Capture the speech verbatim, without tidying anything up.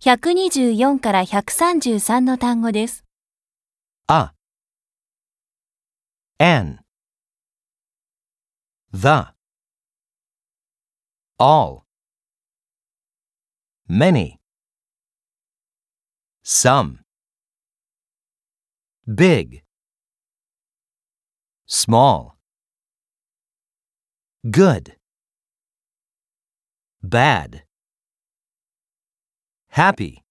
ひゃくにじゅうよんからひゃくさんじゅうさんの単語です。 a, an, the, all, many, some, big, small, good, bad, happy.